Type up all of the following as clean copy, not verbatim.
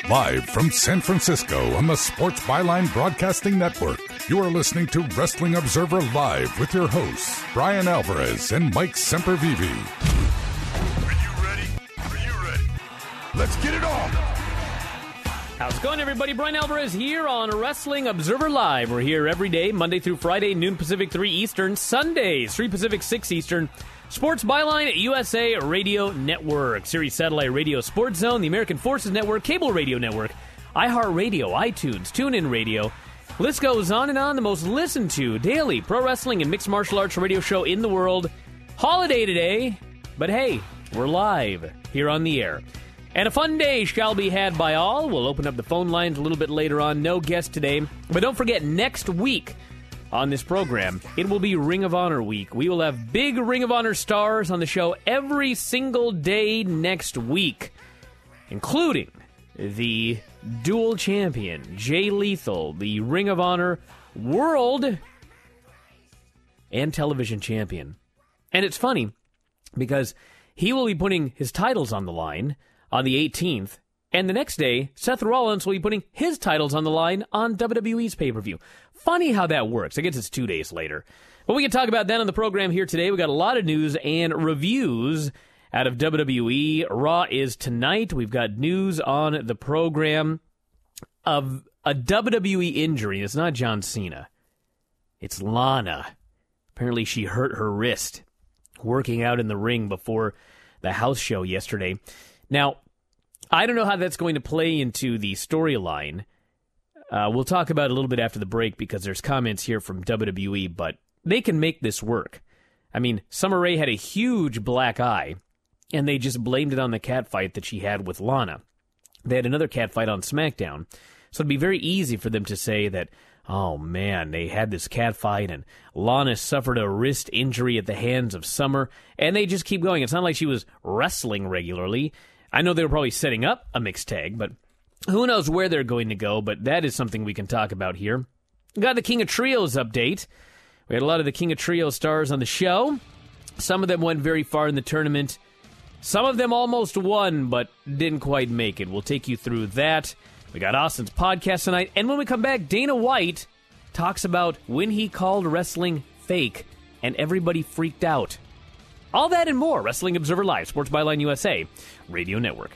Live from San Francisco on the Sports Byline Broadcasting Network, you are listening to Wrestling Observer Live with your hosts, Brian Alvarez and Mike Sempervive. Are you ready? Are you ready? Let's get it on! How's it going, everybody? Brian Alvarez here on Wrestling Observer Live. We're here every day, Monday through Friday, noon Pacific, 3 Eastern, Sundays, 3 Pacific, 6 Eastern. Sports Byline, USA Radio Network, Sirius Satellite Radio, Sports Zone, the American Forces Network, Cable Radio Network, iHeartRadio, iTunes, TuneIn Radio. List goes on and on. The most listened to daily pro wrestling and mixed martial arts radio show in the world. Holiday today, but hey, we're live here on the air. And a fun day shall be had by all. We'll open up the phone lines a little bit later on. No guest today. But don't forget, next week on this program, it will be Ring of Honor week. We will have big Ring of Honor stars on the show every single day next week, including the dual champion, Jay Lethal, the Ring of Honor world and television champion. And it's funny because he will be putting his titles on the line on the 18th, and the next day, Seth Rollins will be putting his titles on the line on WWE's pay-per-view. Funny how that works. I guess it's 2 days later. But we can talk about that on the program here today. We got a lot of news and reviews out of WWE. Raw is tonight. We've got news on the program of a WWE injury. It's not John Cena. It's Lana. Apparently she hurt her wrist working out in the ring before the house show yesterday. Now, I don't know how that's going to play into the storyline. We'll talk about it a little bit after the break because there's comments here from WWE, but they can make this work. I mean, Summer Rae had a huge black eye, and they just blamed it on the catfight that she had with Lana. They had another catfight on SmackDown, so it'd be very easy for them to say that, oh man, they had this catfight, and Lana suffered a wrist injury at the hands of Summer, and they just keep going. It's not like she was wrestling regularly. I know they were probably setting up a mixed tag, but who knows where they're going to go, but that is something we can talk about here. We got the King of Trios update. We had a lot of the King of Trios stars on the show. Some of them went very far in the tournament. Some of them almost won, but didn't quite make it. We'll take you through that. We got Austin's podcast tonight, and when we come back, Dana White talks about when he called wrestling fake, and everybody freaked out. All that and more. Wrestling Observer Live, Sports Byline USA, Radio Network.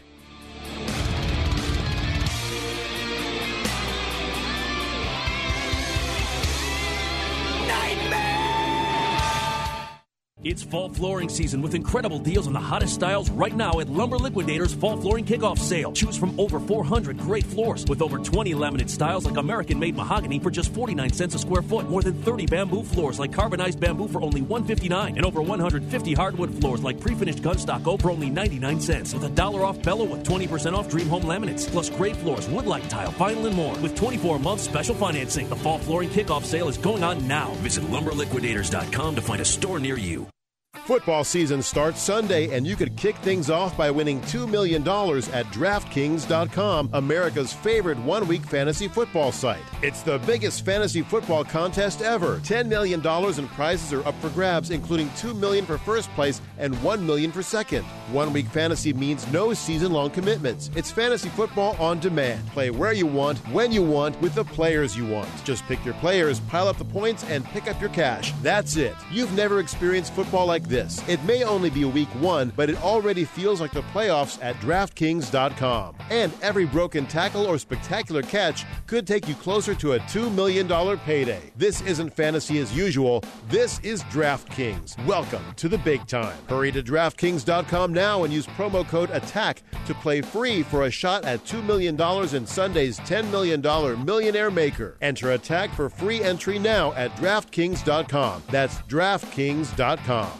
It's fall flooring season with incredible deals on the hottest styles right now at Lumber Liquidators Fall Flooring Kickoff Sale. Choose from over 400 great floors with over 20 laminate styles like American-made mahogany for just 49 cents a square foot. More than 30 bamboo floors like carbonized bamboo for only $159. And over 150 hardwood floors like pre-finished gunstock for only 99 cents. With $1 off Bella with 20% off Dream Home Laminates. Plus great floors, wood-like tile, vinyl, and more. With 24-month special financing. The Fall Flooring Kickoff Sale is going on now. Visit LumberLiquidators.com to find a store near you. Football season starts Sunday, and you could kick things off by winning $2 million at DraftKings.com, America's favorite one-week fantasy football site. It's the biggest fantasy football contest ever. $10 million in prizes are up for grabs, including $2 million for first place and $1 million for second. One-week fantasy means no season-long commitments. It's fantasy football on demand. Play where you want, when you want, with the players you want. Just pick your players, pile up the points, and pick up your cash. That's it. You've never experienced football like this. It may only be week one, but it already feels like the playoffs at DraftKings.com. And every broken tackle or spectacular catch could take you closer to a $2 million payday. This isn't fantasy as usual. This is DraftKings. Welcome to the big time. Hurry to DraftKings.com now and use promo code ATTACK to play free for a shot at $2 million in Sunday's $10 million Millionaire Maker. Enter ATTACK for free entry now at DraftKings.com. That's DraftKings.com.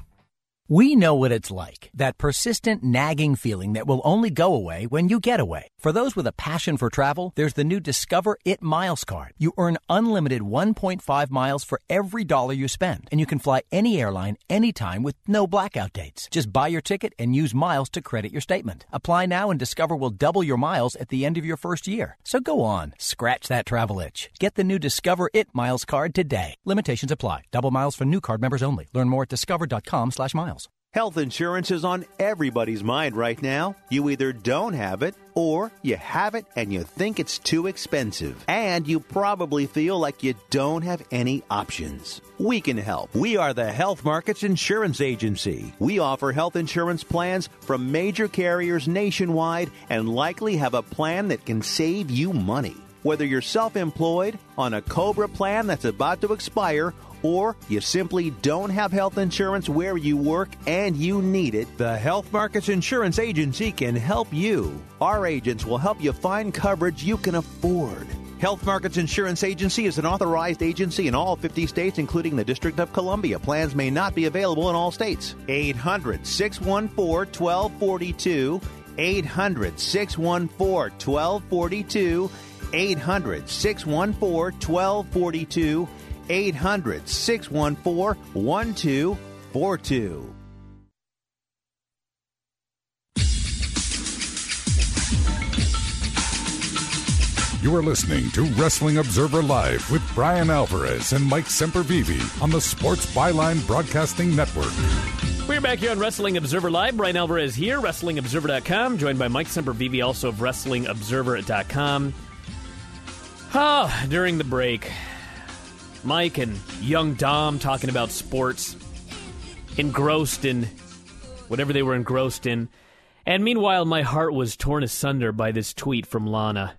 We know what it's like, that persistent nagging feeling that will only go away when you get away. For those with a passion for travel, there's the new Discover It Miles card. You earn unlimited 1.5 miles for every dollar you spend, and you can fly any airline anytime with no blackout dates. Just buy your ticket and use miles to credit your statement. Apply now and Discover will double your miles at the end of your first year. So go on, scratch that travel itch. Get the new Discover It Miles card today. Limitations apply. Double miles for new card members only. Learn more at discover.com/miles. Health insurance is on everybody's mind right now. You either don't have it Or you have it and you think it's too expensive, and you probably feel like you don't have any options. We can help. We are the Health Markets Insurance Agency. We offer health insurance plans from major carriers nationwide and likely have a plan that can save you money. Whether you're self-employed, on a COBRA plan that's about to expire, or you simply don't have health insurance where you work and you need it, the Health Markets Insurance Agency can help you. Our agents will help you find coverage you can afford. Health Markets Insurance Agency is an authorized agency in all 50 states, including the District of Columbia. Plans may not be available in all states. 800-614-1242. 800-614-1242. 800-614-1242. 800-614-1242. You are listening to Wrestling Observer Live with Brian Alvarez and Mike Sempervive on the Sports Byline Broadcasting Network. We're back here on Wrestling Observer Live. Brian Alvarez here, WrestlingObserver.com, joined by Mike Sempervive, also of WrestlingObserver.com. During the break, Mike and young Dom talking about sports, engrossed in whatever they were engrossed in. And meanwhile, my heart was torn asunder by this tweet from Lana.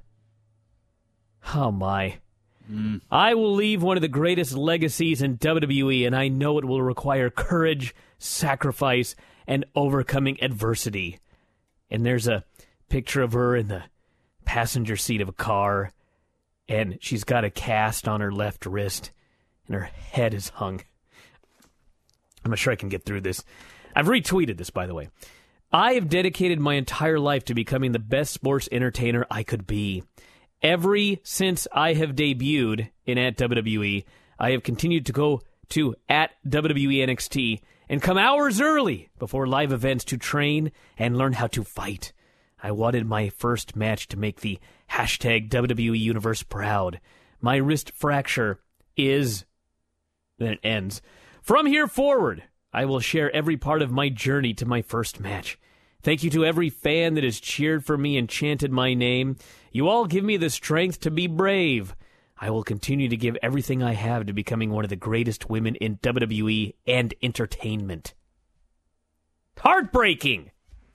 Oh, my. I will leave one of the greatest legacies in WWE, and I know it will require courage, sacrifice, and overcoming adversity. And there's a picture of her in the passenger seat of a car, and she's got a cast on her left wrist, and her head is hung. I'm not sure I can get through this. I've retweeted this, by the way. I have dedicated my entire life to becoming the best sports entertainer I could be. Ever since I have debuted in at WWE, I have continued to go to at WWE NXT and come hours early before live events to train and learn how to fight. I wanted my first match to make the hashtag WWE Universe proud. My wrist fracture is... Then it ends. From here forward, I will share every part of my journey to my first match. Thank you to every fan that has cheered for me and chanted my name. You all give me the strength to be brave. I will continue to give everything I have to becoming one of the greatest women in WWE and entertainment. Heartbreaking!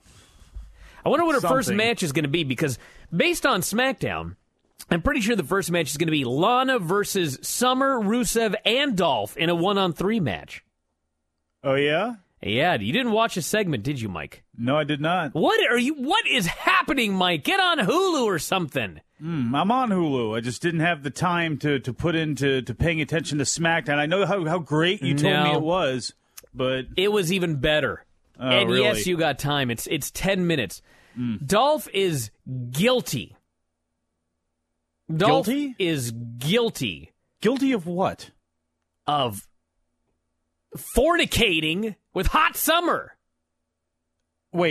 I wonder what her first match is going to be, because based on SmackDown, I'm pretty sure the first match is going to be Lana versus Summer, Rusev, and Dolph in a 1-on-3 match. Oh, yeah? Yeah, you didn't watch a segment, did you, Mike? No, I did not. What is happening, Mike? Get on Hulu or something. I'm on Hulu. I just didn't have the time to put into paying attention to SmackDown. I know how great you told me it was, but... It was even better. Oh, and really? yes, you got time. It's 10 minutes. Dolph is guilty. Dolph Guilty? is guilty. Guilty of what? Of fornicating with Hot Summer. Wait.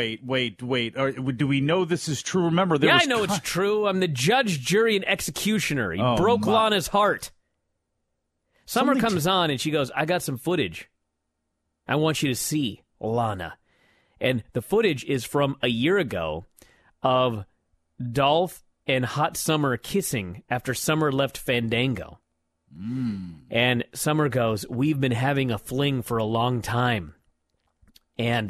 Do we know this is true? Remember, I know it's true. I'm the judge, jury, and executioner. He broke Lana's heart. Summer comes on, and she goes, I got some footage I want you to see, Lana. And the footage is from a year ago of Dolph and Hot Summer kissing after Summer left Fandango. And Summer goes, we've been having a fling for a long time. And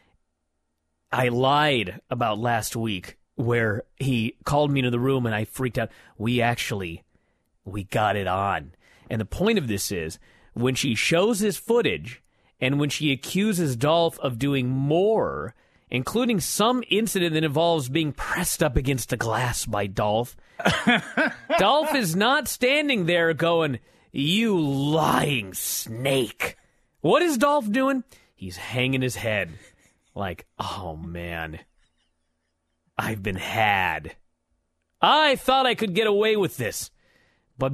I lied about last week where he called me into the room and I freaked out. We got it on. And the point of this is, when she shows his footage and when she accuses Dolph of doing more, including some incident that involves being pressed up against a glass by Dolph, Dolph is not standing there going, you lying snake. What is Dolph doing? He's hanging his head like, oh, man, I've been had. I thought I could get away with this, but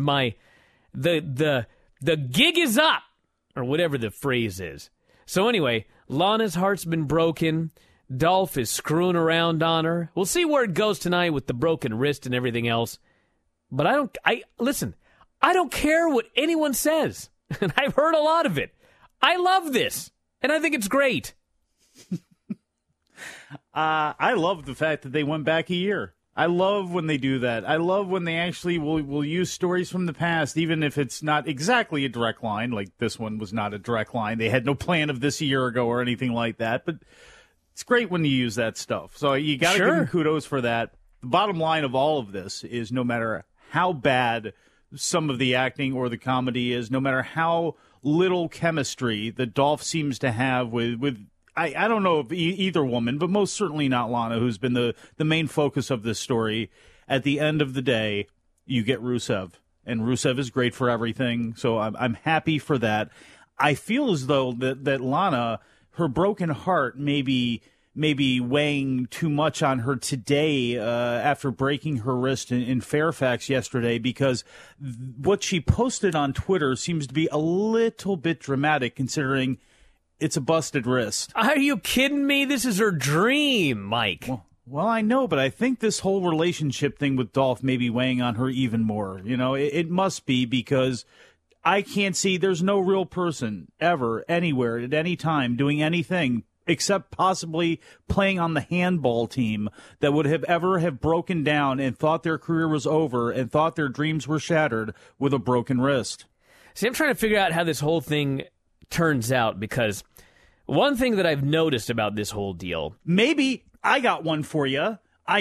the gig is up, or whatever the phrase is. So anyway, Lana's heart's been broken. Dolph is screwing around on her. We'll see where it goes tonight with the broken wrist and everything else. But listen, I don't care what anyone says. And I've heard a lot of it. I love this. And I think it's great. I love the fact that they went back a year. I love when they do that. I love when they actually will use stories from the past, even if it's not exactly a direct line. Like this one was not a direct line. They had no plan of this a year ago or anything like that. But it's great when you use that stuff. So you got to give them kudos for that. The bottom line of all of this is no matter how bad some of the acting or the comedy is, no matter how little chemistry that Dolph seems to have with I don't know if either woman, but most certainly not Lana, who's been the main focus of this story. At the end of the day, you get Rusev, and Rusev is great for everything, so I'm happy for that. I feel as though that Lana, her broken heart maybe weighing too much on her today after breaking her wrist in Fairfax yesterday, because what she posted on Twitter seems to be a little bit dramatic considering it's a busted wrist. Are you kidding me? This is her dream, Mike. Well, I know, but I think this whole relationship thing with Dolph may be weighing on her even more. You know, it must be, because I can't see there's no real person ever, anywhere, at any time doing anything except possibly playing on the handball team that would have ever have broken down and thought their career was over and thought their dreams were shattered with a broken wrist. See, I'm trying to figure out how this whole thing turns out, because one thing that I've noticed about this whole deal... Maybe I got one for you.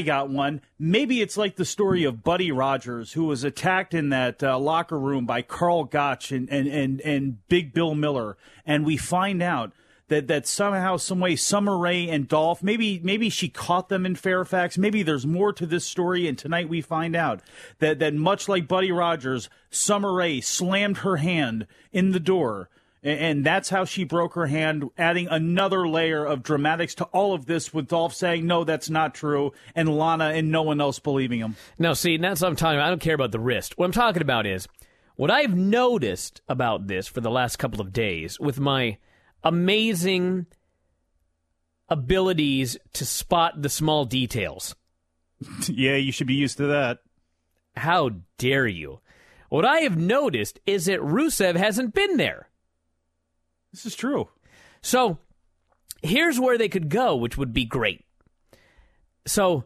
Maybe it's like the story of Buddy Rogers, who was attacked in that locker room by Carl Gotch and Big Bill Miller, and we find out that somehow, some way, Summer Rae and Dolph, maybe she caught them in Fairfax. Maybe there's more to this story, and tonight we find out that much like Buddy Rogers, Summer Rae slammed her hand in the door, and that's how she broke her hand, adding another layer of dramatics to all of this, with Dolph saying, no, that's not true, and Lana and no one else believing him. No, see, that's what I'm talking about. I don't care about the wrist. What I'm talking about is what I've noticed about this for the last couple of days with my amazing abilities to spot the small details. Yeah, you should be used to that. How dare you? What I have noticed is that Rusev hasn't been there. This is true. So, here's where they could go, which would be great. So,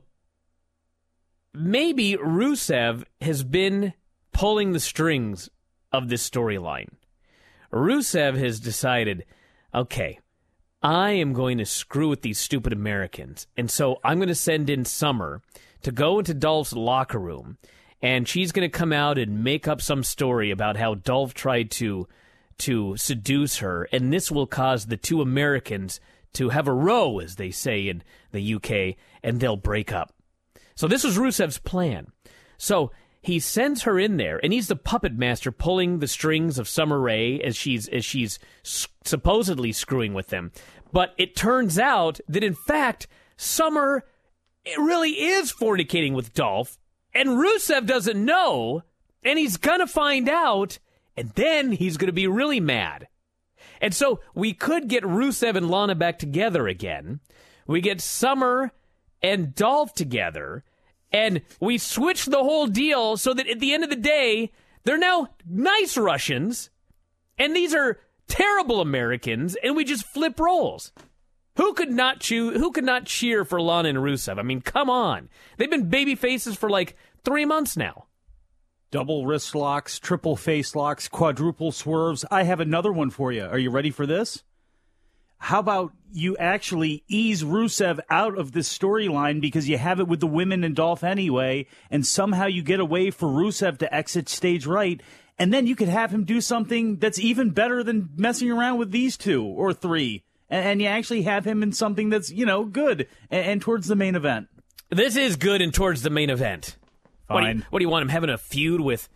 maybe Rusev has been pulling the strings of this storyline. Rusev has decided, okay, I am going to screw with these stupid Americans, and so I'm going to send in Summer to go into Dolph's locker room, and she's going to come out and make up some story about how Dolph tried to seduce her, and this will cause the two Americans to have a row, as they say in the UK, and they'll break up. So this was Rusev's plan. So he sends her in there, and he's the puppet master pulling the strings of Summer Rae as she's supposedly screwing with them. But it turns out that, in fact, Summer really is fornicating with Dolph, and Rusev doesn't know, and he's going to find out, and then he's going to be really mad. And so we could get Rusev and Lana back together again. We get Summer and Dolph together. And we switch the whole deal so that at the end of the day, they're now nice Russians. And these are terrible Americans. And we just flip roles. Who could not cheer for Lana and Rusev? I mean, come on. They've been baby faces for like 3 months now. Double wrist locks, triple face locks, quadruple swerves. I have another one for you. Are you ready for this? How about you actually ease Rusev out of this storyline because you have it with the women and Dolph anyway, and somehow you get a way for Rusev to exit stage right, and then you could have him do something that's even better than messing around with these two or three, and you actually have him in something that's, good and towards the main event. This is good and towards the main event. Fine. What do you want him having a feud with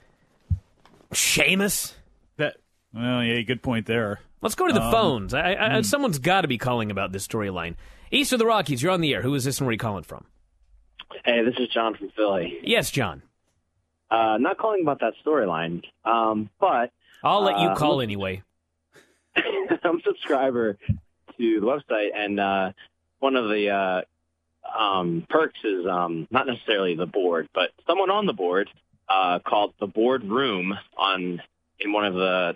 Sheamus? Well, yeah, good point there. Let's go to the phones. Someone's got to be calling about this storyline. East of the Rockies, you're on the air. Who is this and where are you calling from? Hey, this is John from Philly. Yes, John. Not calling about that storyline, but... I'll let you call anyway. I'm a subscriber to the website, and one of the perks is not necessarily the board, but someone on the board called the board room in one of the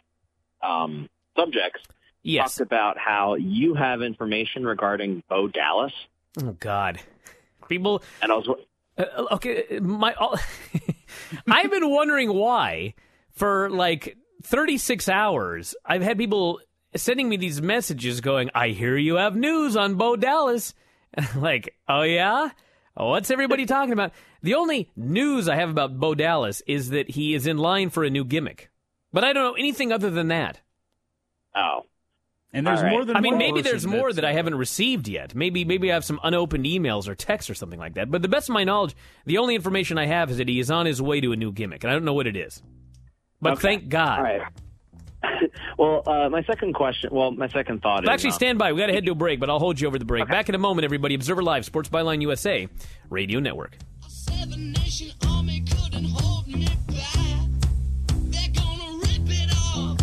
subjects. Yes. Talked about how you have information regarding Bo Dallas Oh, God. People... And I was... okay, I've been wondering why for like 36 hours I've had people sending me these messages going, I hear you have news on Bo Dallas. And I'm like, oh yeah? What's everybody talking about? The only news I have about Bo Dallas is that he is in line for a new gimmick. But I don't know anything other than that. Oh. And there's more than one maybe person there's more that I haven't received yet. Maybe I have some unopened emails or texts or something like that. But the best of my knowledge, the only information I have is that he is on his way to a new gimmick, and I don't know what it is. But thank God. All right. Well, my second thought is... Actually, stand by. We got to head to a break, but I'll hold you over the break. Okay. Back in a moment, everybody. Observer Live, Sports Byline USA, Radio Network. Seven-nation army couldn't hold me back. They're gonna rip it off.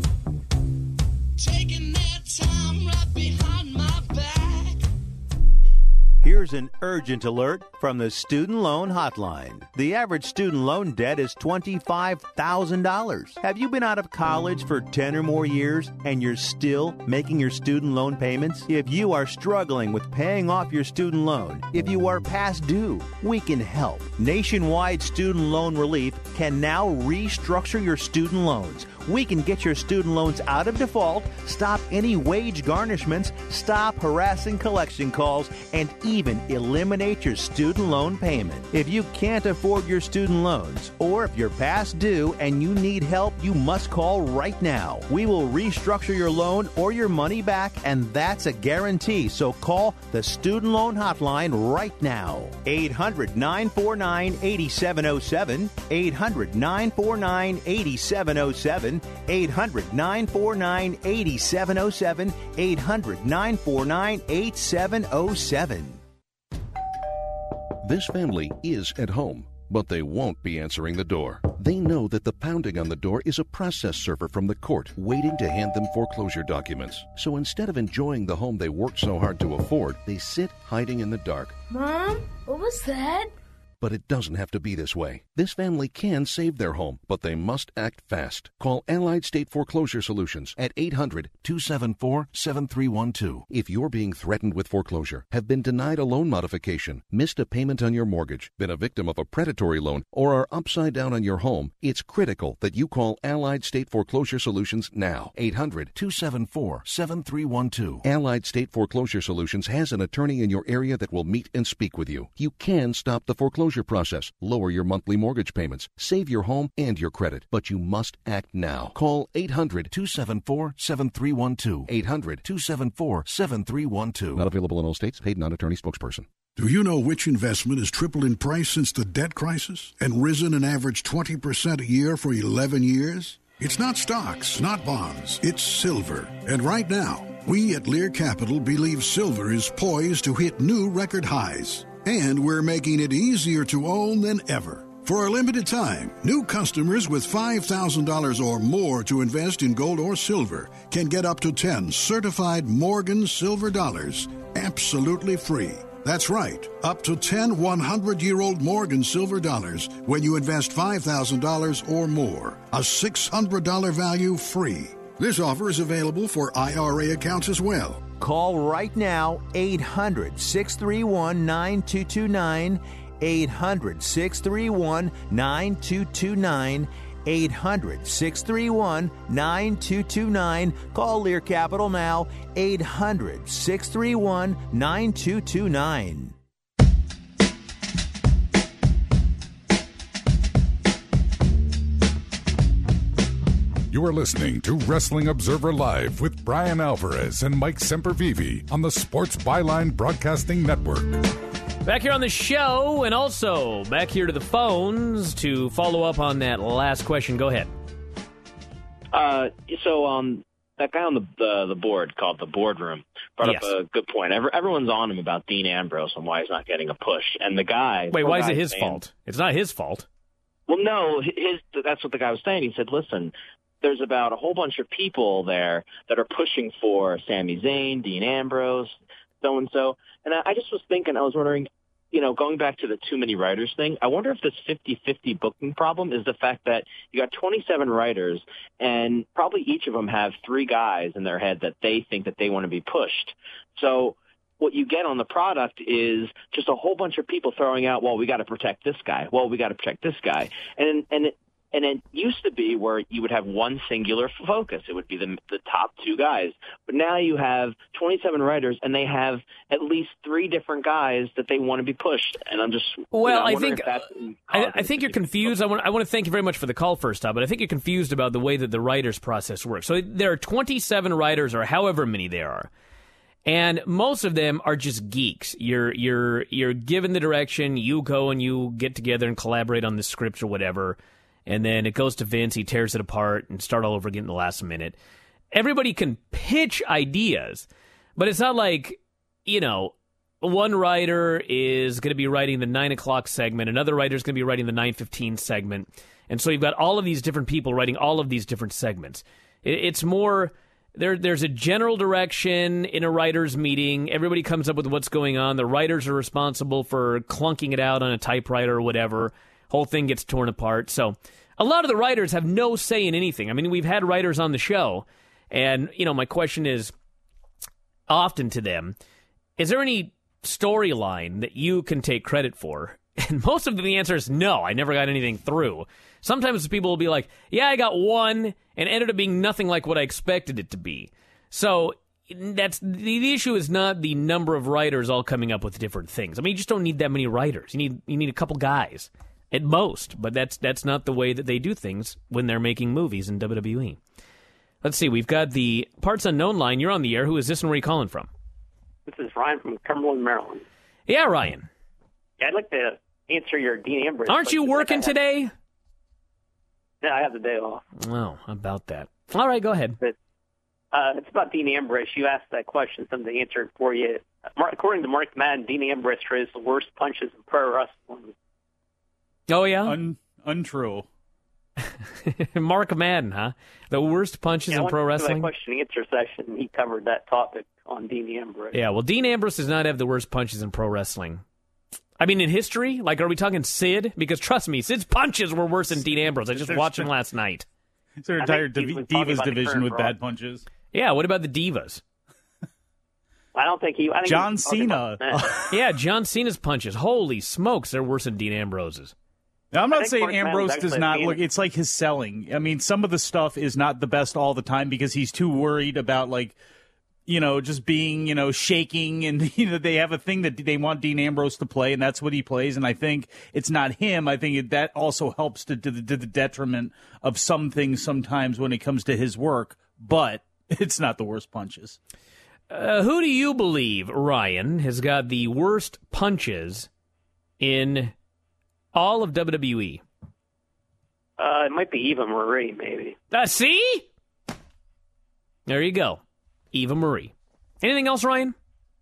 Taking their time right behind my back. Here's an urgent alert from the Student Loan Hotline. The average student loan debt is $25,000. Have you been out of college for 10 or more years and you're still making your student loan payments? If you are struggling with paying off your student loan, if you are past due, we can help. Nationwide Student Loan Relief can now restructure your student loans. We can get your student loans out of default, stop any wage garnishments, stop harassing collection calls, and even eliminate your student loan payment. If you can't afford your student loans, or if you're past due and you need help, you must call right now. We will restructure your loan or your money back, and that's a guarantee. So call the Student Loan Hotline right now. 800-949-8707. 800-949-8707. 800-949-8707. 800-949-8707. This family is at home, but they won't be answering the door. They know that the pounding on the door is a process server from the court waiting to hand them foreclosure documents. So instead of enjoying the home they worked so hard to afford, they sit hiding in the dark. Mom, what was that? But it doesn't have to be this way. This family can save their home, but they must act fast. Call Allied State Foreclosure Solutions at 800-274-7312. If you're being threatened with foreclosure, have been denied a loan modification, missed a payment on your mortgage, been a victim of a predatory loan, or are upside down on your home, it's critical that you call Allied State Foreclosure Solutions now. 800-274-7312. Allied State Foreclosure Solutions has an attorney in your area that will meet and speak with you. You can stop the foreclosure process, lower your monthly mortgage payments, save your home and your credit, but you must act now. Call 800-274-7312. 800-274-7312. Not available in all states. Paid non-attorney spokesperson. Do you know which investment has tripled in price since the debt crisis and risen an average 20% a year for 11 years? It's not stocks, not bonds. It's silver. And right now, we at Lear Capital believe silver is poised to hit new record highs. And we're making it easier to own than ever. For a limited time, new customers with $5,000 or more to invest in gold or silver can get up to 10 certified Morgan silver dollars absolutely free. That's right, up to 10 100-year-old Morgan silver dollars when you invest $5,000 or more. A $600 value free. This offer is available for IRA accounts as well. Call right now, 800-631-9229, 800-631-9229, 800-631-9229. Call Lear Capital now, 800-631-9229. You are listening to Wrestling Observer Live with Brian Alvarez and Mike Sempervive on the Sports Byline Broadcasting Network. Back here on the show, and also back here to the phones to follow up on that last question. Go ahead. That guy on the board called the boardroom brought up a good point. Everyone's on him about Dean Ambrose and why he's not getting a push. And the guy... Wait, why is it his fault? It's not his fault. Well, no, that's what the guy was saying. He said, listen... There's about a whole bunch of people there that are pushing for Sami Zayn, Dean Ambrose, so-and-so. And I just was thinking, I was wondering, going back to the too many writers thing, I wonder if this 50-50 booking problem is the fact that you got 27 writers, and probably each of them have 3 guys in their head that they think that they want to be pushed. So what you get on the product is just a whole bunch of people throwing out, well, we got to protect this guy. Well, we got to protect this guy. And it used to be where you would have one singular focus. It would be the top two guys. But now you have 27 writers, and they have at least 3 different guys that they want to be pushed. And I'm just I think you're confused. I want to thank you very much for the call first, Todd, but I think you're confused about the way that the writers process works. So there are 27 writers, or however many there are. And most of them are just geeks. You're given the direction, you go and you get together and collaborate on the script or whatever. And then it goes to Vince, he tears it apart and start all over again in the last minute. Everybody can pitch ideas, but it's not like, one writer is going to be writing the 9 o'clock segment, another writer is going to be writing the 9:15 segment, and so you've got all of these different people writing all of these different segments. It's more, there's a general direction in a writer's meeting, everybody comes up with what's going on, the writers are responsible for clunking it out on a typewriter or whatever. Whole thing gets torn apart. So a lot of the writers have no say in anything. I mean, we've had writers on the show, and, my question is often to them, is there any storyline that you can take credit for? And most of the answer is no, I never got anything through. Sometimes people will be like, yeah, I got one, and ended up being nothing like what I expected it to be. So that's the issue is not the number of writers all coming up with different things. I mean, you just don't need that many writers. You need a couple guys. At most, but that's not the way that they do things when they're making movies in WWE. Let's see, we've got the Parts Unknown line. You're on the air. Who is this and where are you calling from? This is Ryan from Cumberland, Maryland. Yeah, Ryan. Yeah, I'd like to answer your Dean Ambrose. Aren't you working today? Yeah, I have the day off. Oh, about that. All right, go ahead. But, it's about Dean Ambrose. You asked that question, something answered for you. According to Mark Madden, Dean Ambrose throws the worst punches in pro wrestling. Oh, yeah? Untrue. Mark Madden, huh? The worst punches in pro wrestling? In the question and answer session, he covered that topic on Dean Ambrose. Yeah, well, Dean Ambrose does not have the worst punches in pro wrestling. I mean, in history? Like, are we talking Sid? Because trust me, Sid's punches were worse than Dean Ambrose. I just watched him last night. It's their entire Divas division with bad punches. Yeah, what about the Divas? I don't think he... John Cena. Yeah, John Cena's punches. Holy smokes, they're worse than Dean Ambrose's. Now, I'm not saying Ambrose does not look. It's like his selling. I mean, some of the stuff is not the best all the time because he's too worried about, just being, shaking. And, they have a thing that they want Dean Ambrose to play, and that's what he plays. And I think it's not him. I think that also helps to the detriment of some things sometimes when it comes to his work. But it's not the worst punches. Who do you believe, Ryan, has got the worst punches in all of WWE? It might be Eva Marie, maybe. See? There you go. Eva Marie. Anything else, Ryan?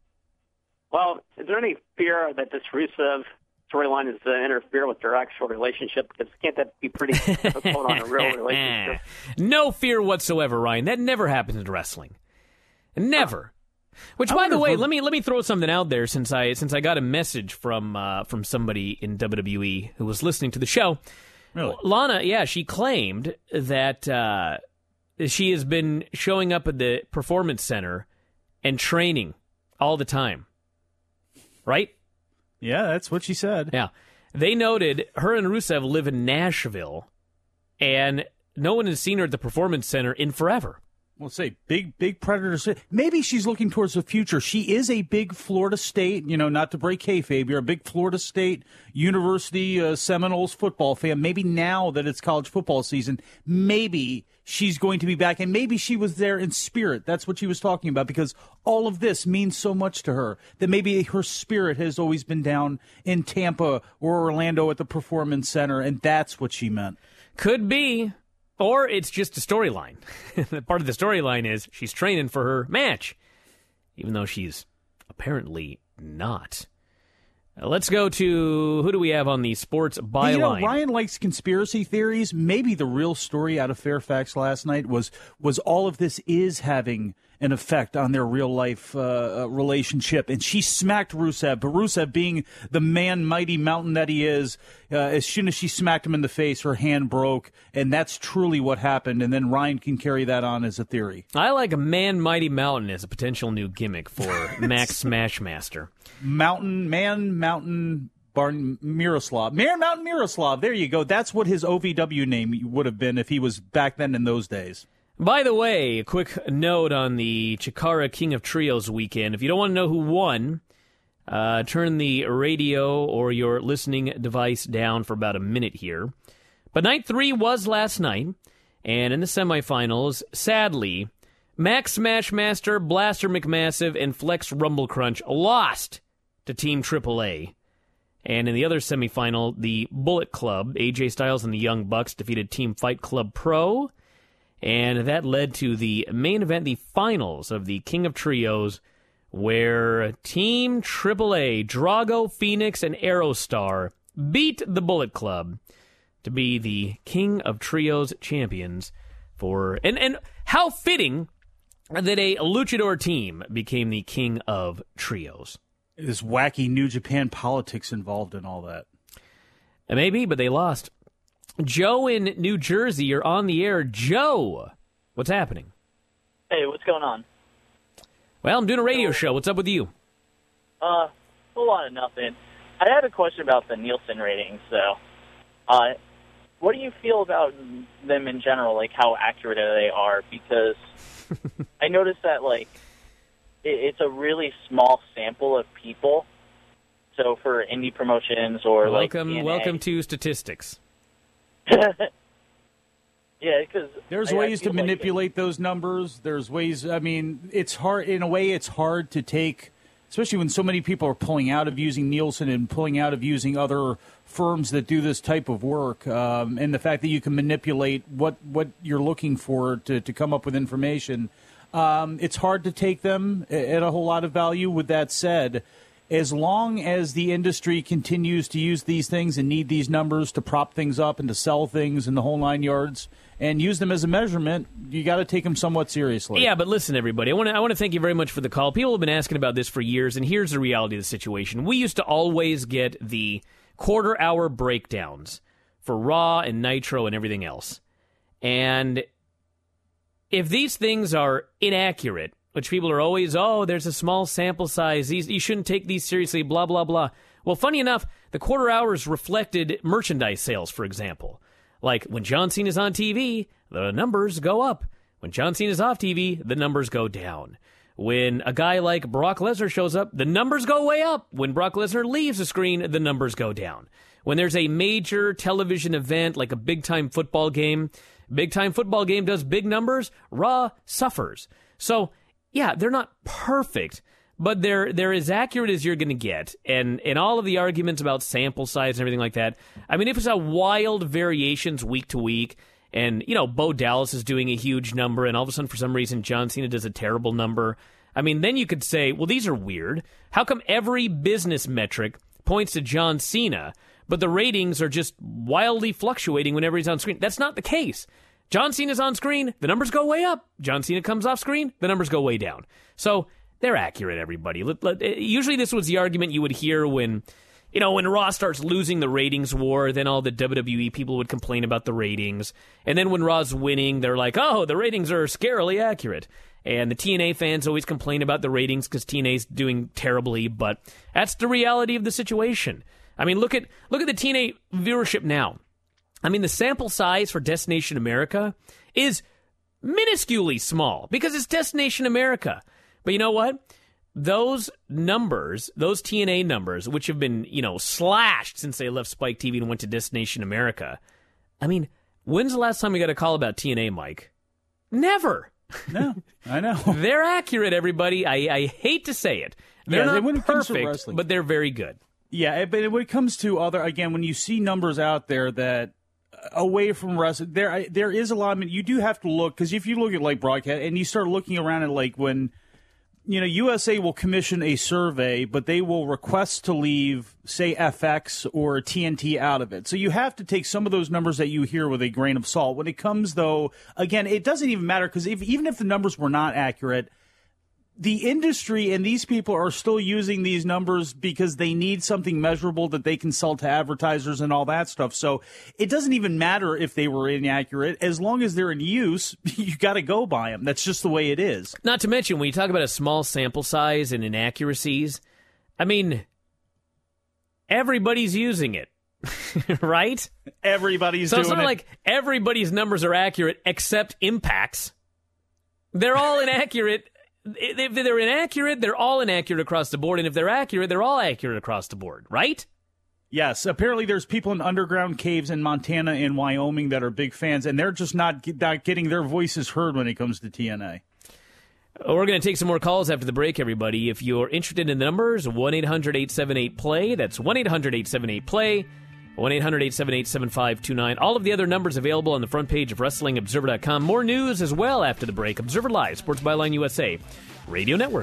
Well, is there any fear that this Rusev storyline is interfere with their actual relationship? Because can't that be pretty difficult on a real relationship? No fear whatsoever, Ryan. That never happens in wrestling. Never. Which, by the way, let me throw something out there since I got a message from somebody in WWE who was listening to the show. Really? Lana, yeah, she claimed that she has been showing up at the Performance Center and training all the time. Right? Yeah, that's what she said. Yeah. They noted her and Rusev live in Nashville, and no one has seen her at the Performance Center in forever. We'll say big Predator. Maybe she's looking towards the future. She is a big Florida State, not to break kayfabe, you're a big Florida State University Seminoles football fan. Maybe now that it's college football season, maybe she's going to be back, and maybe she was there in spirit. That's what she was talking about, because all of this means so much to her that maybe her spirit has always been down in Tampa or Orlando at the Performance Center, and that's what she meant. Could be. Or it's just a storyline. Part of the storyline is she's training for her match, even though she's apparently not. Let's go to, who do we have on the sports byline? Ryan likes conspiracy theories. Maybe the real story out of Fairfax last night was all of this is having an effect on their real-life relationship. And she smacked Rusev, but Rusev, being the mighty mountain that he is, as soon as she smacked him in the face, her hand broke, and that's truly what happened. And then Ryan can carry that on as a theory. I like a mighty mountain as a potential new gimmick for Max Smashmaster. Mountain Miroslav. Mountain Miroslav. There you go. That's what his OVW name would have been if he was back then in those days. By the way, a quick note on the Chikara King of Trios weekend. If you don't want to know who won, turn the radio or your listening device down for about a minute here. But night 3 was last night, and in the semifinals, sadly, Max Smashmaster, Blaster McMassive, and Flex Rumble Crunch lost to Team AAA. And in the other semifinal, the Bullet Club, AJ Styles and the Young Bucks, defeated Team Fight Club Pro. And that led to the main event, the finals of the King of Trios, where Team AAA, Drago, Phoenix, and Aerostar beat the Bullet Club to be the King of Trios champions for... And how fitting that a luchador team became the King of Trios. This wacky New Japan politics involved in all that. Maybe, but they lost. Joe in New Jersey, you're on the air. Joe, what's happening? Hey, what's going on? Well, I'm doing a radio show. What's up with you? A whole lot of nothing. I had a question about the Nielsen ratings, though. What do you feel about them in general, like how accurate they are? Because I noticed that, like, it's a really small sample of people. So for indie promotions or welcome to statistics. Yeah, because there's ways to manipulate those numbers. There's ways. I mean, it's hard in a way. It's hard to take, especially when so many people are pulling out of using Nielsen and pulling out of using other firms that do this type of work. And the fact that you can manipulate what you're looking for to come up with information. It's hard to take them at a whole lot of value. With that said, as long as the industry continues to use these things and need these numbers to prop things up and to sell things in the whole 9 yards and use them as a measurement, you got to take them somewhat seriously. Yeah, but listen, everybody, I want to thank you very much for the call. People have been asking about this for years, and here's the reality of the situation. We used to always get the quarter-hour breakdowns for Raw and Nitro and everything else. And if these things are inaccurate, which people are always, there's a small sample size, you shouldn't take these seriously, blah, blah, blah. Well, funny enough, the quarter hours reflected merchandise sales, for example. Like, when John Cena's on TV, the numbers go up. When John Cena's off TV, the numbers go down. When a guy like Brock Lesnar shows up, the numbers go way up. When Brock Lesnar leaves the screen, the numbers go down. When there's a major television event, like a big-time football game does big numbers, Raw suffers. So, yeah, they're not perfect, but they're as accurate as you're going to get. And all of the arguments about sample size and everything like that, I mean, if it's a wild variations week to week, and, Bo Dallas is doing a huge number, and all of a sudden, for some reason, John Cena does a terrible number, I mean, then you could say, well, these are weird. How come every business metric points to John Cena, but the ratings are just wildly fluctuating whenever he's on screen? That's not the case. John Cena's on screen, the numbers go way up. John Cena comes off screen, the numbers go way down. So they're accurate, everybody. Usually this was the argument you would hear when Raw starts losing the ratings war, then all the WWE people would complain about the ratings. And then when Raw's winning, they're like, the ratings are scarily accurate. And the TNA fans always complain about the ratings because TNA's doing terribly, but that's the reality of the situation. I mean, look at the TNA viewership now. I mean, the sample size for Destination America is minusculely small because it's Destination America. But you know what? Those numbers, those TNA numbers, which have been, slashed since they left Spike TV and went to Destination America. I mean, when's the last time we got a call about TNA, Mike? Never. No, I know. They're accurate, everybody. I hate to say it. They're not perfect, but they're very good. Yeah, but when it comes to when you see numbers out there that away from wrestling, there is a lot of, you do have to look, because if you look at like broadcast and you start looking around at like when, USA will commission a survey, but they will request to leave, say, FX or TNT out of it. So you have to take some of those numbers that you hear with a grain of salt. When it comes, though, again, it doesn't even matter, because even if the numbers were not accurate, the industry and these people are still using these numbers because they need something measurable that they can sell to advertisers and all that stuff. So it doesn't even matter if they were inaccurate. As long as they're in use, you got to go by them. That's just the way it is. Not to mention, when you talk about a small sample size and inaccuracies, I mean, everybody's using it, right? Everybody's doing it. So it's not like everybody's numbers are accurate except Impact's. They're all inaccurate. If they're inaccurate, they're all inaccurate across the board. And if they're accurate, they're all accurate across the board, right? Yes. Apparently there's people in underground caves in Montana and Wyoming that are big fans, and they're just not getting their voices heard when it comes to TNA. We're going to take some more calls after the break, everybody. If you're interested in the numbers, 1-800-878-PLAY. That's 1-800-878-PLAY. 1-800-878-7529. All of the other numbers available on the front page of WrestlingObserver.com. More news as well after the break. Observer Live, Sports Byline USA Radio Network.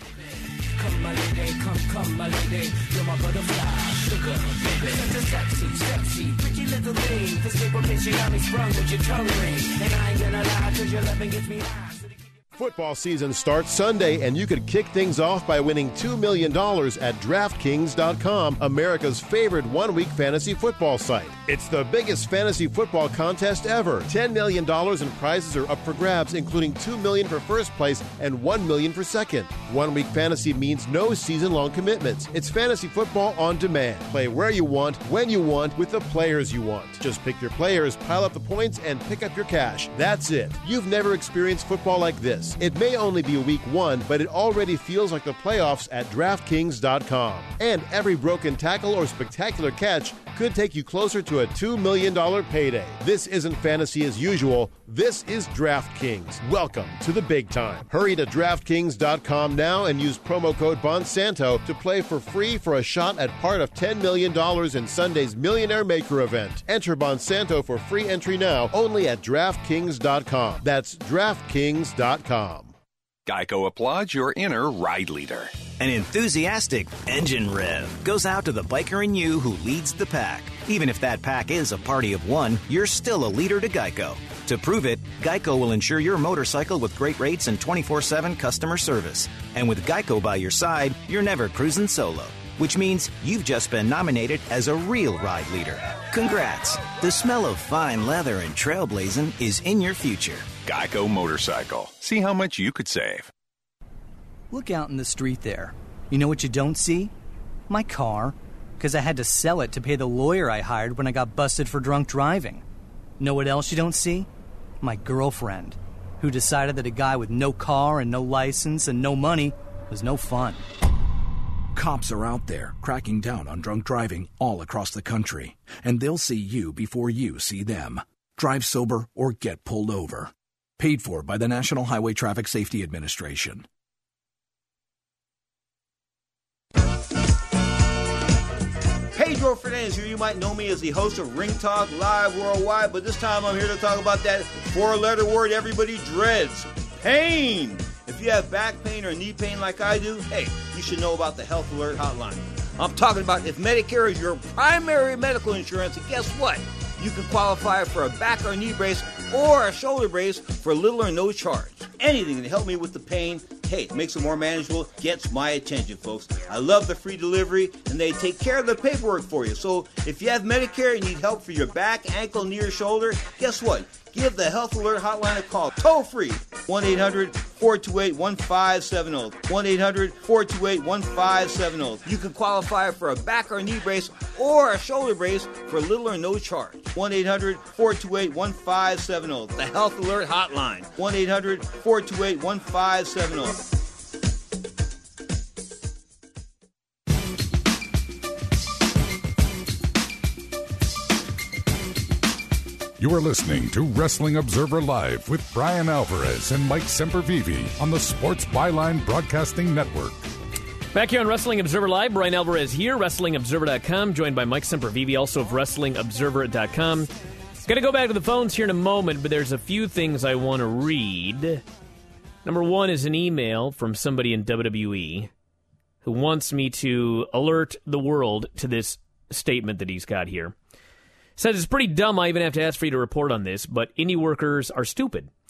Come my lady, come my lady, you're my butterfly, sugar, baby. Such a sexy, pretty little thing. This paper bitch, you got me sprung with your tongue ring. And I ain't gonna lie, 'cause your loving gets me high. Football season starts Sunday, and you could kick things off by winning $2 million at DraftKings.com, America's favorite one-week fantasy football site. It's the biggest fantasy football contest ever. $10 million in prizes are up for grabs, including $2 million for first place and $1 million for second. One-week fantasy means no season-long commitments. It's fantasy football on demand. Play where you want, when you want, with the players you want. Just pick your players, pile up the points, and pick up your cash. That's it. You've never experienced football like this. It may only be week 1, but it already feels like the playoffs at DraftKings.com. And every broken tackle or spectacular catch could take you closer to a $2 million payday. This isn't fantasy as usual. This is DraftKings. Welcome to the big time. Hurry to DraftKings.com now and use promo code Bonsanto to play for free for a shot at part of $10 million in Sunday's Millionaire Maker event. Enter Bonsanto for free entry now only at DraftKings.com. That's DraftKings.com. Geico applauds your inner ride leader. An enthusiastic engine rev goes out to the biker in you who leads the pack. Even if that pack is a party of one, you're still a leader to Geico. To prove it, Geico will insure your motorcycle with great rates and 24/7 customer service. And with Geico by your side, you're never cruising solo. Which means you've just been nominated as a real ride leader. Congrats! The smell of fine leather and trailblazing is in your future. Geico Motorcycle. See how much you could save. Look out in the street there. You know what you don't see? My car. Because I had to sell it to pay the lawyer I hired when I got busted for drunk driving. Know what else you don't see? My girlfriend, who decided that a guy with no car and no license and no money was no fun. Cops are out there cracking down on drunk driving all across the country, and they'll see you before you see them. Drive sober or get pulled over. Paid for by the National Highway Traffic Safety Administration. Pedro Fernandez here. You might know me as the host of Ring Talk Live Worldwide, but this time I'm here to talk about that four-letter word everybody dreads, pain. If you have back pain or knee pain like I do, hey, you should know about the Health Alert Hotline. I'm talking about if Medicare is your primary medical insurance, and guess what? You can qualify for a back or knee brace or a shoulder brace for little or no charge. Anything to help me with the pain, hey, it makes it more manageable, gets my attention, folks. I love the free delivery, and they take care of the paperwork for you. So if you have Medicare and need help for your back, ankle, knee, or shoulder, guess what? Give the Health Alert Hotline a call, toll-free, 1-800-428-1570, 1-800-428-1570. You can qualify for a back or knee brace or a shoulder brace for little or no charge. 1-800-428-1570, the Health Alert Hotline, 1-800-428-1570. You are listening to Wrestling Observer Live with Brian Alvarez and Mike Sempervive on the Sports Byline Broadcasting Network. Back here on Wrestling Observer Live, Brian Alvarez here, WrestlingObserver.com, joined by Mike Sempervive, also of WrestlingObserver.com. Going to go back to the phones here in a moment, but there's a few things I want to read. Number one is an email from somebody in WWE who wants me to alert the world to this statement that he's got here. Says it's pretty dumb I even have to ask for you to report on this, but indie workers are stupid.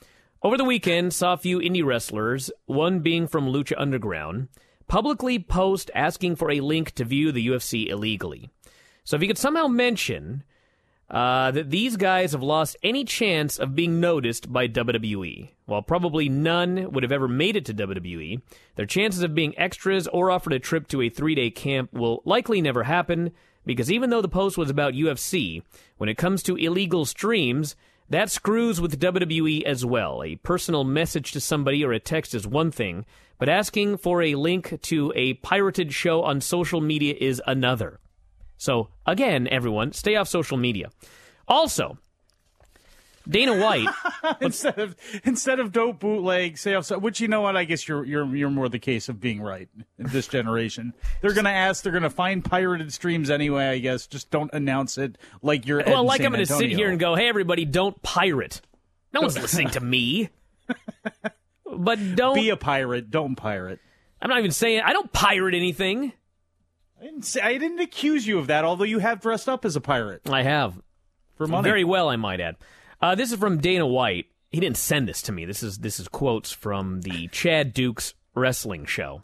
Over the weekend, saw a few indie wrestlers, one being from Lucha Underground, publicly post asking for a link to view the UFC illegally. So if you could somehow mention that these guys have lost any chance of being noticed by WWE, while probably none would have ever made it to WWE, their chances of being extras or offered a trip to a 3-day camp will likely never happen, because even though the post was about UFC, when it comes to illegal streams, that screws with WWE as well. A personal message to somebody or a text is one thing, but asking for a link to a pirated show on social media is another. So, again, everyone, stay off social media. Also, Dana White instead of dope bootleg, say off. Which, you know what? I guess you're more the case of being right in this generation. They're gonna find pirated streams anyway. I guess just don't announce it like you're. Well, like I'm gonna sit here and go, "Hey, everybody, don't pirate." No one's listening to me. But don't be a pirate. Don't pirate. I'm not even saying I don't pirate anything. I didn't accuse you of that, although you have dressed up as a pirate. I have. For money. Very well, I might add. This is from Dana White. He didn't send this to me. This is quotes from the Chad Dukes wrestling show.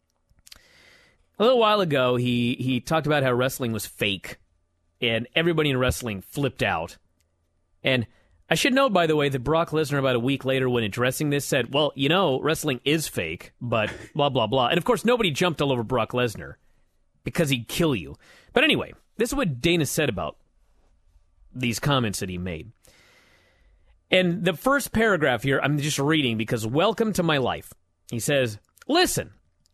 A little while ago, he talked about how wrestling was fake, and everybody in wrestling flipped out. And I should note, by the way, that Brock Lesnar, about a week later when addressing this, said, well, you know, wrestling is fake, but blah, blah, blah. And, of course, nobody jumped all over Brock Lesnar because he'd kill you. But anyway, this is what Dana said about these comments that he made. And the first paragraph here, I'm just reading because welcome to my life. He says, listen,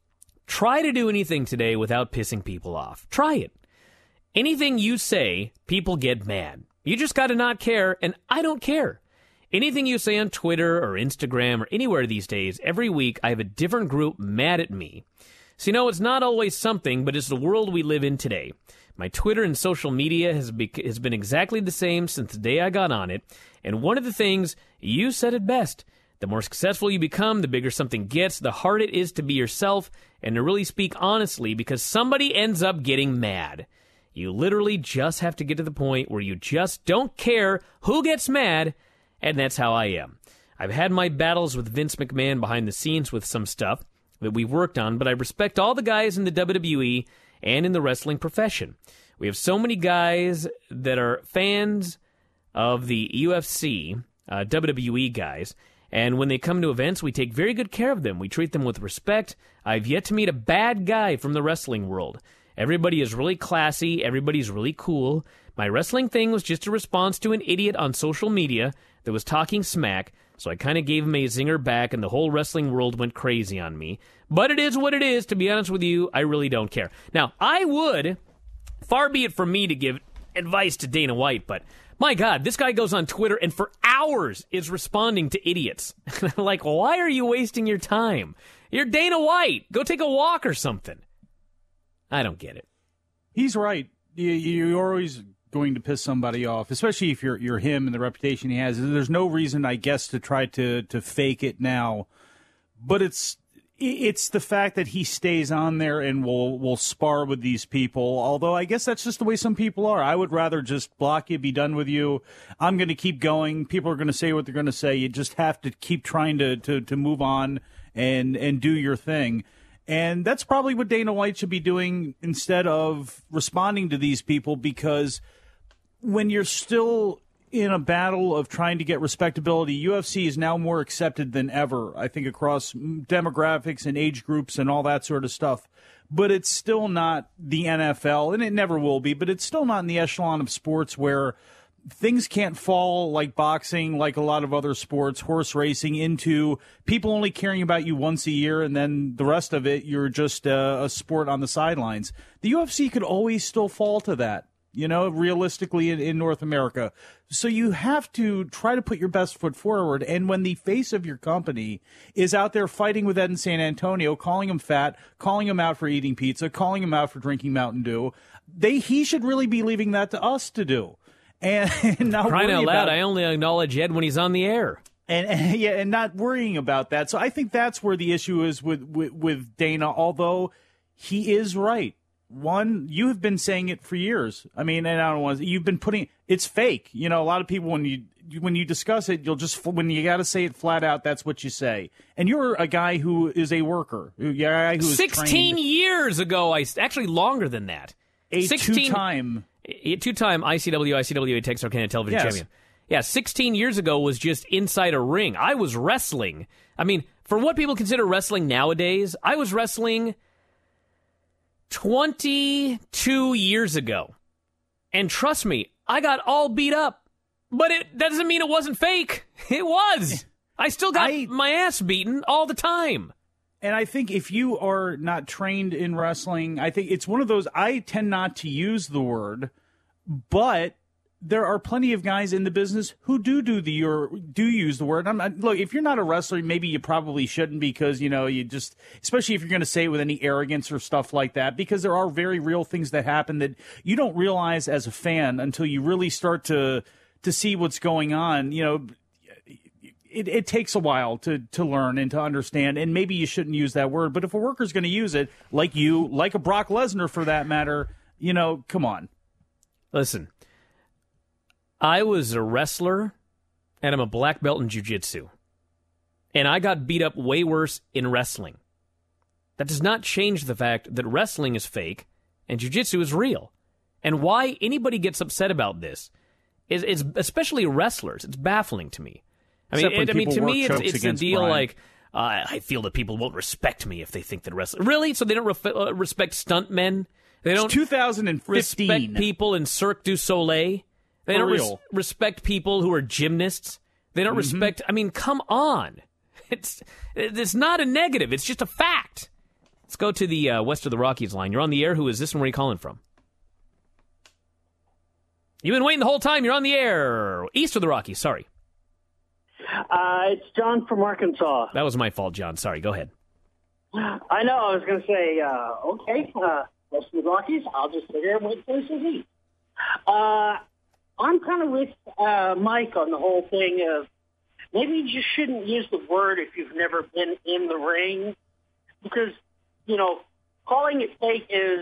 try to do anything today without pissing people off. Try it. Anything you say, people get mad. You just got to not care, and I don't care. Anything you say on Twitter or Instagram or anywhere these days, every week I have a different group mad at me. So, you know, it's not always something, but it's the world we live in today. My Twitter and social media has been exactly the same since the day I got on it. And one of the things, you said it best, the more successful you become, the bigger something gets, the harder it is to be yourself and to really speak honestly because somebody ends up getting mad. You literally just have to get to the point where you just don't care who gets mad, and that's how I am. I've had my battles with Vince McMahon behind the scenes with some stuff that we've worked on, but I respect all the guys in the WWE and in the wrestling profession. We have so many guys that are fans of the UFC, WWE guys, and when they come to events, we take very good care of them. We treat them with respect. I've yet to meet a bad guy from the wrestling world. Everybody is really classy. Everybody's really cool. My wrestling thing was just a response to an idiot on social media that was talking smack, so I kind of gave him a zinger back, and the whole wrestling world went crazy on me. But it is what it is. To be honest with you, I really don't care. Now, I would, far be it from me to give advice to Dana White, but my God, this guy goes on Twitter and for hours is responding to idiots. Like, why are you wasting your time? You're Dana White. Go take a walk or something. I don't get it. He's right. You're always going to piss somebody off, especially if you're him and the reputation he has. There's no reason, I guess, to try to fake it now. But it's the fact that he stays on there and will spar with these people. Although I guess that's just the way some people are. I would rather just block you, be done with you. I'm going to keep going. People are going to say what they're going to say. You just have to keep trying to move on and do your thing. And that's probably what Dana White should be doing instead of responding to these people, because when you're still in a battle of trying to get respectability, UFC is now more accepted than ever, I think, across demographics and age groups and all that sort of stuff. But it's still not the NFL, and it never will be, but it's still not in the echelon of sports where things can't fall like boxing, like a lot of other sports, horse racing, into people only caring about you once a year, and then the rest of it, you're just a sport on the sidelines. The UFC could always still fall to that, realistically in North America. So you have to try to put your best foot forward, and when the face of your company is out there fighting with Ed in San Antonio, calling him fat, calling him out for eating pizza, calling him out for drinking Mountain Dew, he should really be leaving that to us to do. And not crying out loud, I only acknowledge Ed when he's on the air. And not worrying about that. So I think that's where the issue is with Dana, although he is right. One, you have been saying it for years. I mean, and I don't want you've been putting it's fake. You know, a lot of people when you discuss it, you'll just when you got to say it flat out, that's what you say. And you're a guy who is a worker, a guy who is 16 trained, years ago, actually longer than that. a 16 two-time ICWA Texas Canada television champion. Yeah, 16 years ago was just inside a ring. I was wrestling. I mean, for what people consider wrestling nowadays, I was wrestling 22 years ago. And trust me, I got all beat up. But that doesn't mean it wasn't fake. It was. I still got my ass beaten all the time. And I think if you are not trained in wrestling, I think it's one of those, I tend not to use the word, but there are plenty of guys in the business who do use the word. Look, if you're not a wrestler, maybe you probably shouldn't because, you just, especially if you're going to say it with any arrogance or stuff like that, because there are very real things that happen that you don't realize as a fan until you really start to see what's going on. It takes a while to learn and to understand, and maybe you shouldn't use that word. But if a worker's going to use it, like a Brock Lesnar for that matter, come on. Listen, I was a wrestler, and I'm a black belt in jiu-jitsu. And I got beat up way worse in wrestling. That does not change the fact that wrestling is fake and jiu-jitsu is real. And why anybody gets upset about this is especially wrestlers. It's baffling to me. To me, it's a deal Brian. Like, I feel that people won't respect me if they think that wrestling... Really? So they don't respect stuntmen? They don't 2015. Respect people in Cirque du Soleil? They don't respect people who are gymnasts? They don't respect... I mean, come on. It's not a negative. It's just a fact. Let's go to the west of the Rockies line. You're on the air. Who is this and where are you calling from? You've been waiting the whole time. You're on the air. East of the Rockies. Sorry. It's John from Arkansas. That was my fault, John. Sorry. Go ahead. I know. I was going to say, okay, west of the Rockies. I'll just sit here and wait for this to eat. I'm kind of with Mike on the whole thing of maybe you just shouldn't use the word if you've never been in the ring because, calling it fake is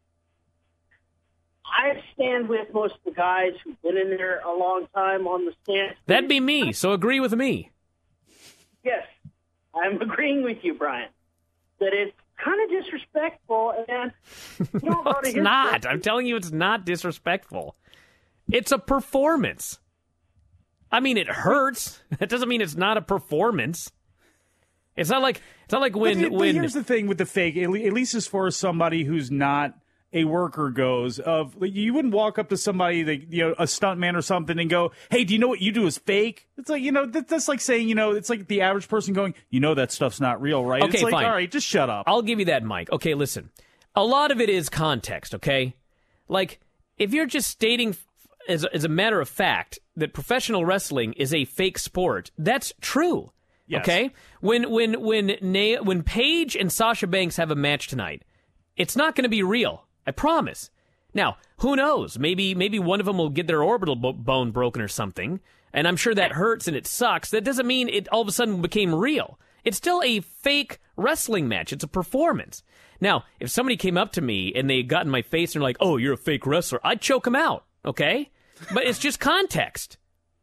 I stand with most of the guys who've been in there a long time on the stand. That'd be me, so agree with me. Yes, I'm agreeing with you, Brian, that it's kind of disrespectful. And no, it's not. I'm telling you it's not disrespectful. It's a performance. I mean, it hurts. That doesn't mean it's not a performance. It's not like when. But here's the thing with the fake, at least as far as somebody who's not a worker goes, you wouldn't walk up to somebody, a stuntman or something, and go, "Hey, do you know what you do is fake?" It's like that's like saying it's like the average person going, that stuff's not real, right? Okay, it's like, fine. All right, just shut up. I'll give you that, Mike. Okay, listen, a lot of it is context. Okay, like if you're just stating as a matter of fact that professional wrestling is a fake sport, that's true. Yes. Okay, when Paige and Sasha Banks have a match tonight, it's not going to be real. I promise. Now, who knows? Maybe one of them will get their orbital bone broken or something, and I'm sure that hurts and it sucks. That doesn't mean it all of a sudden became real. It's still a fake wrestling match. It's a performance. Now, if somebody came up to me and they got in my face and they're like, "Oh, you're a fake wrestler," I'd choke them out, okay? But it's just context.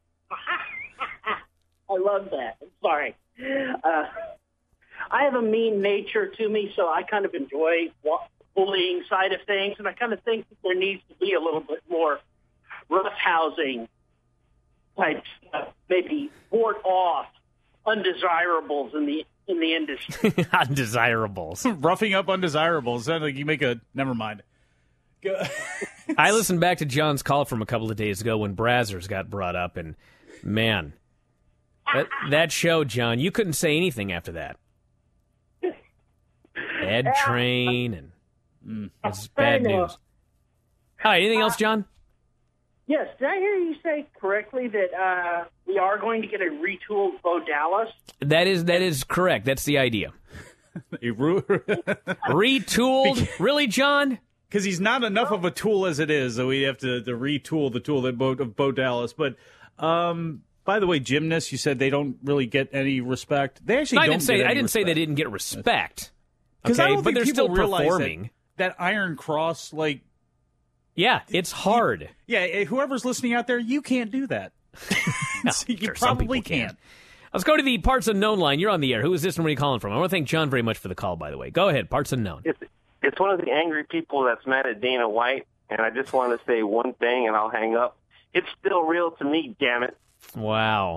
I love that. I'm sorry. I have a mean nature to me, so I kind of enjoy bullying side of things, and I kind of think that there needs to be a little bit more roughhousing type stuff, maybe ward off undesirables in the industry. Undesirables. Roughing up undesirables. Sounds like you make a... Never mind. I listened back to John's call from a couple of days ago when Brazzers got brought up, and man, that show, John, you couldn't say anything after that. Ed Train and... That's bad news. All right, anything else, John? Yes. Did I hear you say correctly that we are going to get a retooled Bo Dallas? That is correct. That's the idea. Retooled? Really, John? Because he's not enough of a tool as it is, so we have to retool the tool of Bo Dallas. But by the way, gymnasts, you said they don't really get any respect. They actually I didn't say they didn't get respect. Because okay, I don't but think they're people still realize performing. that Iron Cross, like... Yeah, it's hard. Whoever's listening out there, you can't do that. No, you sure, probably can't. Let's go to the Parts Unknown line. You're on the air. Who is this and where are you calling from? I want to thank John very much for the call, by the way. Go ahead, Parts Unknown. It's one of the angry people that's mad at Dana White, and I just want to say one thing, and I'll hang up. It's still real to me, damn it. Wow.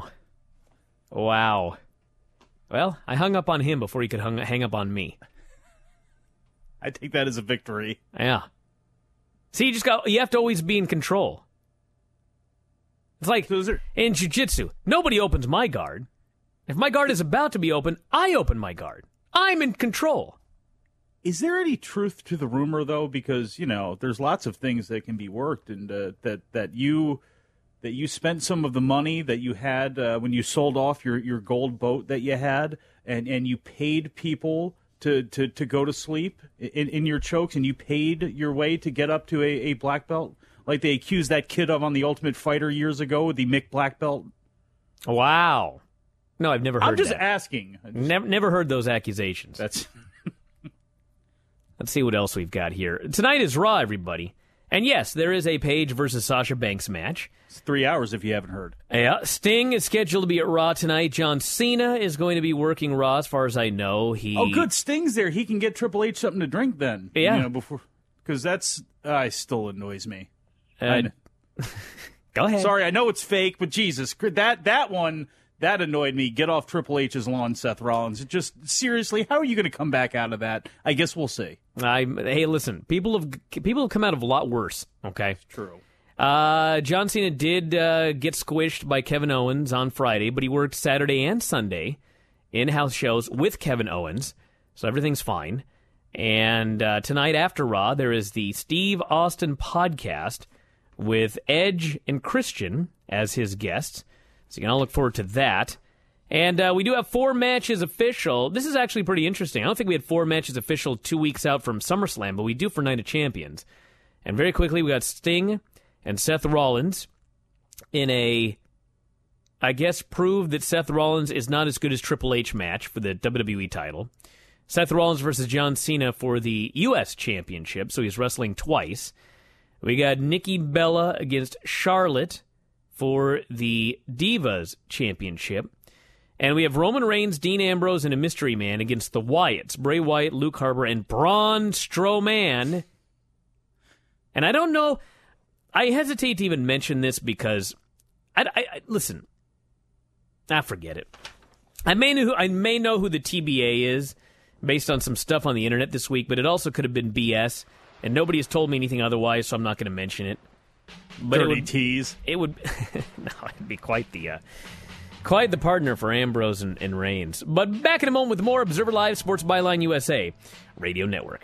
Well, I hung up on him before he could hang up on me. I take that as a victory. Yeah. See, you have to always be in control. It's like in jiu-jitsu, nobody opens my guard. If my guard is about to be open, I open my guard. I'm in control. Is there any truth to the rumor, though? Because, there's lots of things that can be worked, and that you spent some of the money that you had when you sold off your gold boat that you had, and you paid people to go to sleep in your chokes, and you paid your way to get up to a black belt, like they accused that kid of on The Ultimate Fighter years ago with the Mick Black Belt. Wow. No, I've never heard that. I'm just asking. Never heard those accusations. Let's see what else we've got here. Tonight is Raw, everybody. And yes, there is a Paige versus Sasha Banks match. It's 3 hours if you haven't heard. Yeah, Sting is scheduled to be at Raw tonight. John Cena is going to be working Raw, as far as I know. Oh, good. Sting's there. He can get Triple H something to drink then. Yeah. Because that's still annoys me. Go ahead. Sorry, I know it's fake, but Jesus, that one, that annoyed me. Get off Triple H's lawn, Seth Rollins. Just seriously, how are you going to come back out of that? I guess we'll see. Hey, listen, people have come out of a lot worse. Okay, it's true. John Cena did get squished by Kevin Owens on Friday, but he worked Saturday and Sunday in-house shows with Kevin Owens, so everything's fine. And tonight after Raw, there is the Steve Austin podcast with Edge and Christian as his guests. So you can all look forward to that. And we do have 4 matches official. This is actually pretty interesting. I don't think we had 4 matches official 2 weeks out from SummerSlam, but we do for Night of Champions. And very quickly, we got Sting and Seth Rollins in a, I guess, prove that Seth Rollins is not as good as Triple H match for the WWE title. Seth Rollins versus John Cena for the U.S. Championship, so he's wrestling twice. We got Nikki Bella against Charlotte for the Divas Championship. And we have Roman Reigns, Dean Ambrose, and a Mystery Man against the Wyatts, Bray Wyatt, Luke Harper, and Braun Strowman. And I don't know, I hesitate to even mention this because, listen, forget it. I may know who the TBA is based on some stuff on the internet this week, but it also could have been BS, and nobody has told me anything otherwise, so I'm not going to mention it. But Dirty tease. It would, no, it'd be quite the partner for Ambrose and Reigns. But back in a moment with more Observer Live Sports Byline USA Radio Network.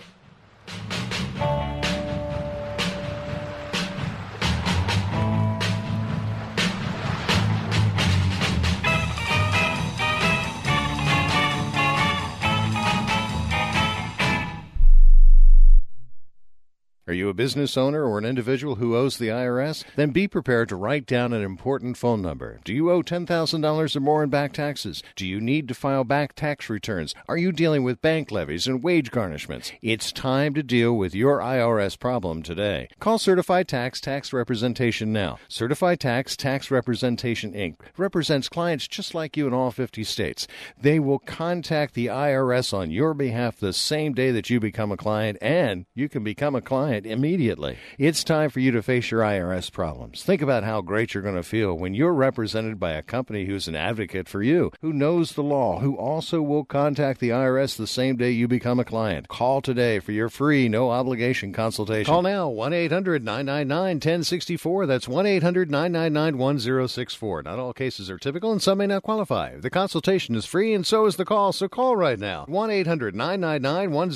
Are you a business owner or an individual who owes the IRS? Then be prepared to write down an important phone number. Do you owe $10,000 or more in back taxes? Do you need to file back tax returns? Are you dealing with bank levies and wage garnishments? It's time to deal with your IRS problem today. Call Certified Tax Representation now. Certified Tax Representation, Inc. represents clients just like you in all 50 states. They will contact the IRS on your behalf the same day that you become a client, and you can become a client immediately. It's time for you to face your IRS problems. Think about how great you're going to feel when you're represented by a company who's an advocate for you, who knows the law, who also will contact the IRS the same day you become a client. Call today for your free, no-obligation consultation. Call now, 1-800-999-1064. That's 1-800-999-1064. Not all cases are typical, and some may not qualify. The consultation is free, and so is the call, so call right now.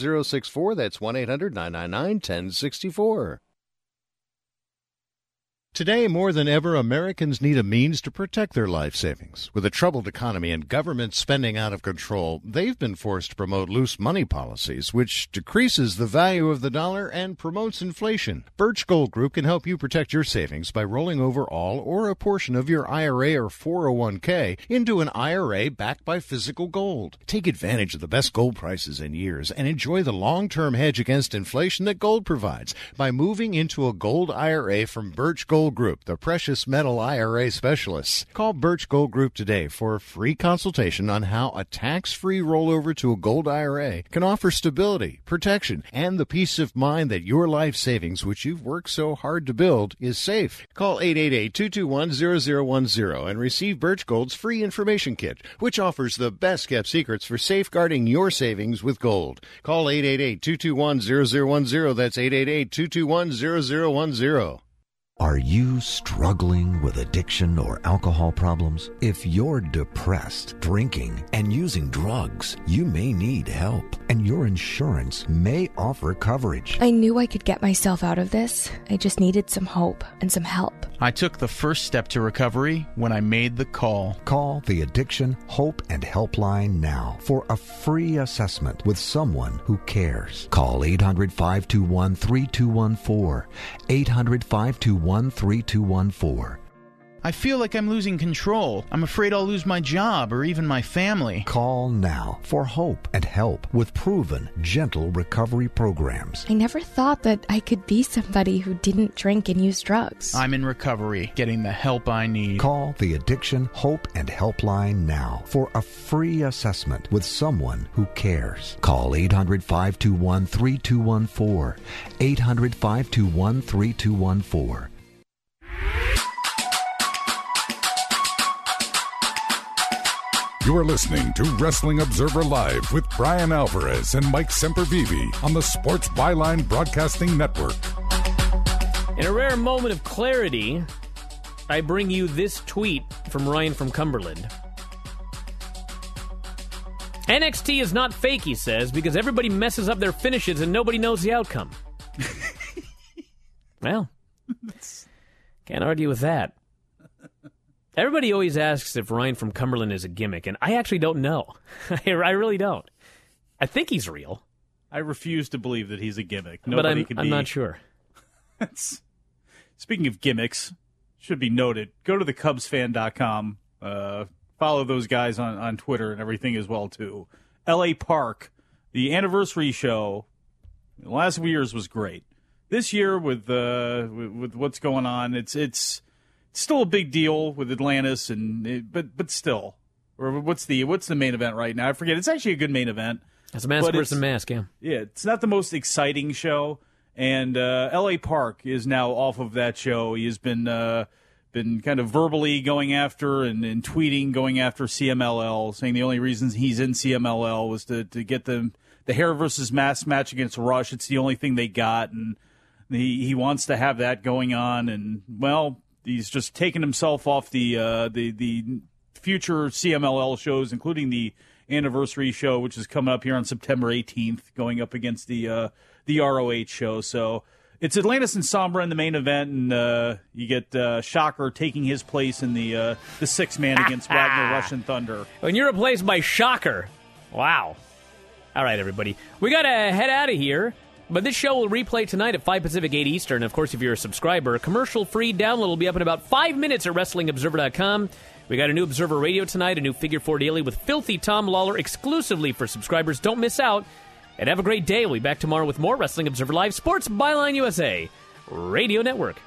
1-800-999-1064. That's 1-800-999-1064. Today, more than ever, Americans need a means to protect their life savings. With a troubled economy and government spending out of control, they've been forced to promote loose money policies, which decreases the value of the dollar and promotes inflation. Birch Gold Group can help you protect your savings by rolling over all or a portion of your IRA or 401k into an IRA backed by physical gold. Take advantage of the best gold prices in years and enjoy the long-term hedge against inflation that gold provides by moving into a gold IRA from Birch Gold Group, the precious metal IRA specialists. Call Birch Gold Group today for a free consultation on how a tax-free rollover to a gold IRA can offer stability, protection, and the peace of mind that your life savings, which you've worked so hard to build, is safe. Call 888-221-0010 and receive Birch Gold's free information kit, which offers the best-kept secrets for safeguarding your savings with gold. Call 888-221-0010. That's 888-221-0010. Are you struggling with addiction or alcohol problems? If you're depressed, drinking, and using drugs, you may need help, and your insurance may offer coverage. I knew I could get myself out of this. I just needed some hope and some help. I took the first step to recovery when I made the call. Call the Addiction Hope and Helpline now for a free assessment with someone who cares. Call 800-521-3214. 800-521-3214. I feel like I'm losing control. I'm afraid I'll lose my job or even my family. Call now for hope and help with proven, gentle recovery programs. I never thought that I could be somebody who didn't drink and use drugs. I'm in recovery, getting the help I need. Call the Addiction Hope and Helpline now for a free assessment with someone who cares. Call 800-521-3214. 800-521-3214. You are listening to Wrestling Observer Live with Brian Alvarez and Mike Sempervive on the Sports Byline Broadcasting Network. In a rare moment of clarity, I bring you this tweet from Ryan from Cumberland. NXT is not fake, he says, because everybody messes up their finishes and nobody knows the outcome. Well, can't argue with that. Everybody always asks if Ryan from Cumberland is a gimmick, and I actually don't know. I really don't. I think he's real. I refuse to believe that he's a gimmick. Nobody but I'm not sure. Speaking of gimmicks, should be noted, go to thecubsfan.com. Follow those guys on Twitter and everything as well, too. L.A. Park, the anniversary show, the last few years was great. This year, with what's going on, it's still a big deal with Atlantis, but still, or what's the main event right now? I forget. It's actually a good main event. It's a mask versus mask, yeah. Yeah, it's not the most exciting show, and L.A. Park is now off of that show. He has been kind of verbally going after and tweeting going after CMLL, saying the only reason he's in CMLL was to get the hair versus mask match against Rush. It's the only thing they got, and he wants to have that going on, and well, he's just taken himself off the future CMLL shows, including the anniversary show, which is coming up here on September 18th, going up against the ROH show. So it's Atlantis and Sombra in the main event, and you get Shocker taking his place in the six-man against Wagner Russian Thunder. When you're replaced by Shocker. Wow. All right, everybody. We got to head out of here. But this show will replay tonight at 5 Pacific, 8 Eastern. Of course, if you're a subscriber, a commercial-free download will be up in about 5 minutes at WrestlingObserver.com. We got a new Observer Radio tonight, a new Figure 4 Daily with Filthy Tom Lawler exclusively for subscribers. Don't miss out. And have a great day. We'll be back tomorrow with more Wrestling Observer Live Sports Byline USA Radio Network.